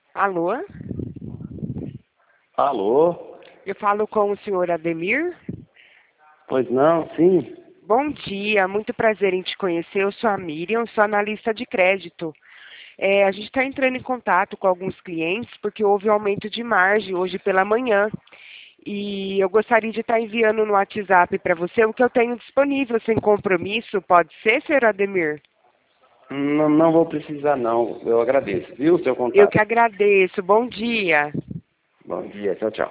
Alô? Alô? Eu falo com o senhor Ademir? Pois não, sim. Bom dia, muito prazer em te conhecer. Eu sou a Miriam, sou analista de crédito. A gente está entrando em contato com alguns clientes porque houve um aumento de margem hoje pela manhã. E eu gostaria de estar enviando no WhatsApp para você o que eu tenho disponível sem compromisso. Pode ser, senhor Ademir? Não, não vou precisar não. Eu agradeço, viu, o seu Eu que contato. agradeço. Bom dia. Bom dia, tchau, tchau.